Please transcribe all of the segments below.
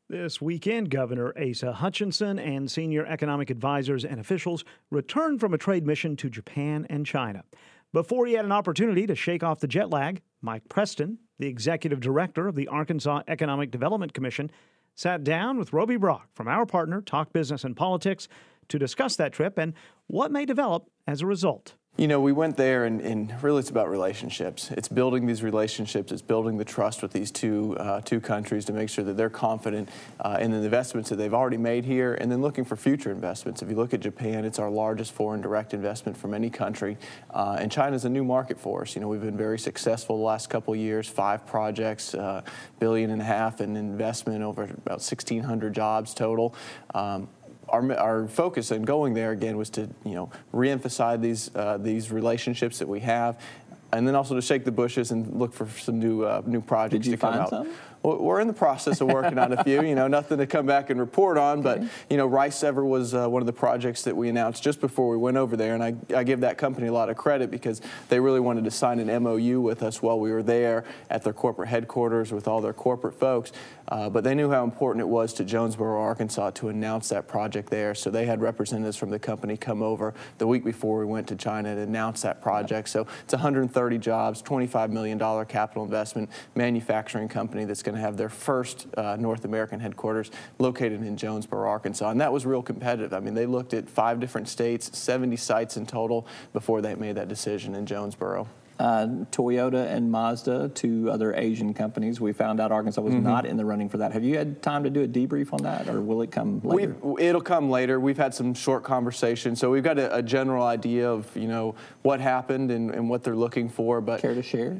This weekend, Governor Asa Hutchinson and senior economic advisors and officials returned from a trade mission to Japan and China. Before he had an opportunity to shake off the jet lag, Mike Preston, the executive director of the Arkansas Economic Development Commission, sat down with Roby Brock from our partner, Talk Business and Politics, to discuss that trip and what may develop as a result. You know, we went there and really it's about relationships. It's building these relationships. It's building the trust with these two countries to make sure that they're confident in the investments that they've already made here and then looking for future investments. If you look at Japan, it's our largest foreign direct investment from any country. And China's a new market for us. You know, we've been very successful the last couple of years, 5 projects, $1.5 billion in investment, over about 1,600 jobs total. Our focus in going there again was to, reemphasize these relationships that we have, and then also to shake the bushes and look for some new projects to come out. Did you find some? Well, we're in the process of working on a few. Nothing to come back and report on, but Rice Sever was one of the projects that we announced just before we went over there, and I give that company a lot of credit because they really wanted to sign an MOU with us while we were there at their corporate headquarters with all their corporate folks. But they knew how important it was to Jonesboro, Arkansas, to announce that project there. So they had representatives from the company come over the week before we went to China to announce that project. So it's 130 jobs, $25 million capital investment, manufacturing company that's going to have their first North American headquarters located in Jonesboro, Arkansas. And that was real competitive. I mean, they looked at 5 different states, 70 sites in total before they made that decision in Jonesboro. Toyota and Mazda, 2 other Asian companies. We found out Arkansas was not in the running for that. Have you had time to do a debrief on that, or will it come later? It'll come later. We've had some short conversations, so we've got a general idea of what happened and what they're looking for. But care to share?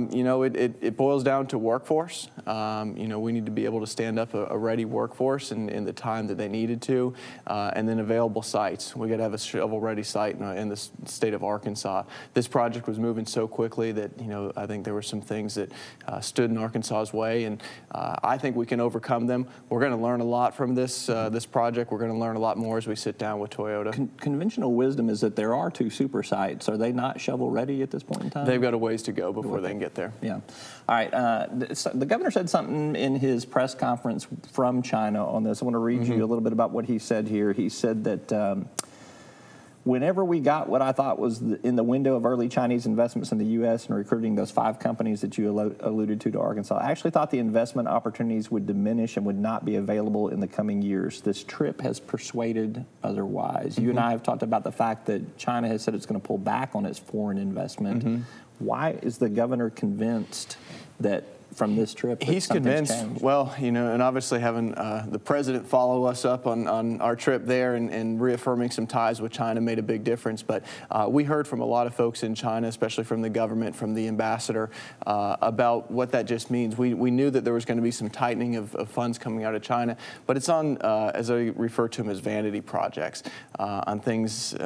It boils down to workforce. We need to be able to stand up a ready workforce in the time that they needed to, and then available sites. We got to have a shovel-ready site in the state of Arkansas. This project was moving so quickly that I think there were some things that stood in Arkansas's way, and I think we can overcome them. We're going to learn a lot from this project. We're going to learn a lot more as we sit down with Toyota. Conventional wisdom is that there are 2 super sites. Are they not shovel ready at this point in time? They've got a ways to go before they can get there. Yeah. All right. The governor said something in his press conference from China on this. I want to read you a little bit about what he said here. He said that whenever we got what I thought was in the window of early Chinese investments in the U.S. and recruiting those 5 companies that you alluded to Arkansas, I actually thought the investment opportunities would diminish and would not be available in the coming years. This trip has persuaded otherwise. You and I have talked about the fact that China has said it's going to pull back on its foreign investment. Why is the governor convinced that from this trip that he's convinced changed? Well, and obviously having the president follow us up on our trip there and reaffirming some ties with China made a big difference. But we heard from a lot of folks in China, especially from the government, from the ambassador, about what that just means. We knew that there was going to be some tightening of funds coming out of China, but it's on, as I refer to them, as vanity projects, on things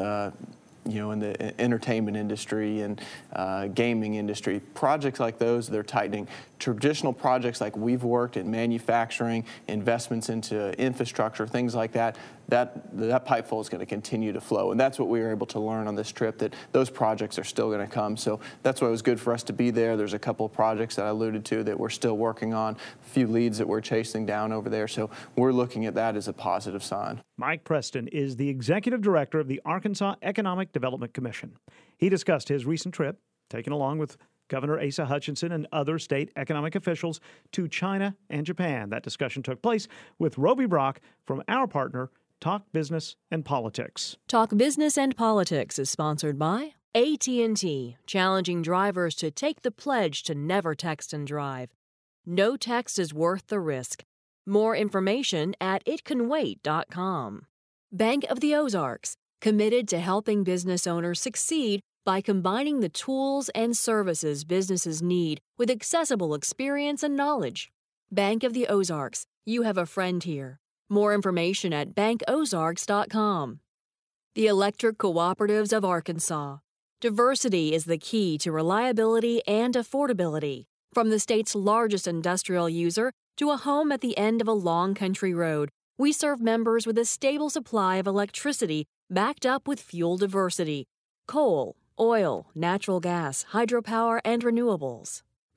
in the entertainment industry and gaming industry. Projects like those, they're tightening. Traditional projects like we've worked in manufacturing, investments into infrastructure, things like that pipe flow is going to continue to flow. And that's what we were able to learn on this trip, that those projects are still going to come. So that's why it was good for us to be there. There's a couple of projects that I alluded to that we're still working on, a few leads that we're chasing down over there. So we're looking at that as a positive sign. Mike Preston is the executive director of the Arkansas Economic Development Commission. He discussed his recent trip, taken along with Governor Asa Hutchinson and other state economic officials, to China and Japan. That discussion took place with Roby Brock from our partner, Talk Business and Politics. Talk Business and Politics is sponsored by AT&T, challenging drivers to take the pledge to never text and drive. No text is worth the risk. More information at itcanwait.com. Bank of the Ozarks, committed to helping business owners succeed by combining the tools and services businesses need with accessible experience and knowledge. Bank of the Ozarks, you have a friend here. More information at bankozarks.com. The Electric Cooperatives of Arkansas. Diversity is the key to reliability and affordability. From the state's largest industrial user to a home at the end of a long country road, we serve members with a stable supply of electricity backed up with fuel diversity: coal, oil, natural gas, hydropower, and renewables.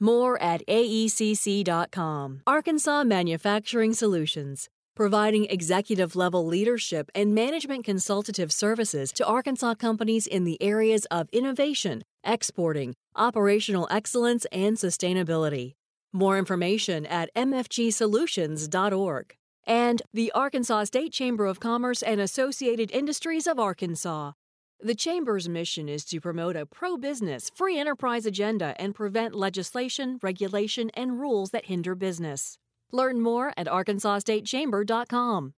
More at aecc.com. Arkansas Manufacturing Solutions, providing executive-level leadership and management consultative services to Arkansas companies in the areas of innovation, exporting, operational excellence, and sustainability. More information at mfgsolutions.org. And the Arkansas State Chamber of Commerce and Associated Industries of Arkansas. The Chamber's mission is to promote a pro-business, free enterprise agenda and prevent legislation, regulation, and rules that hinder business. Learn more at arkansasstatechamber.com.